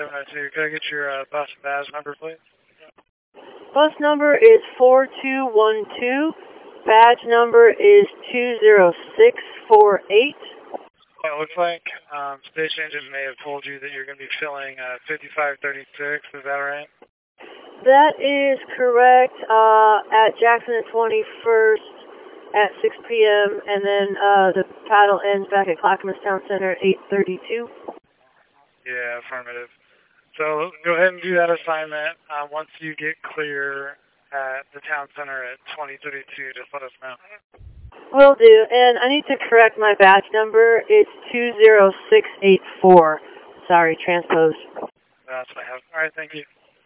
702. Could I get your bus and badge number, please? Bus number is 4212. Badge number is 20648. Well, it looks like station agent may have told you that you're going to be filling 5536. Is that right? That is correct. At Jackson at 21st at 6 p.m. And then the paddle ends back at Clackamas Town Center at 8:32. Yeah, affirmative. So go ahead and do that assignment. Once you get clear at the town center at 2032, just let us know. Will do. And I need to correct my badge number. It's 20684. Sorry, transposed. That's what I have. All right, thank you.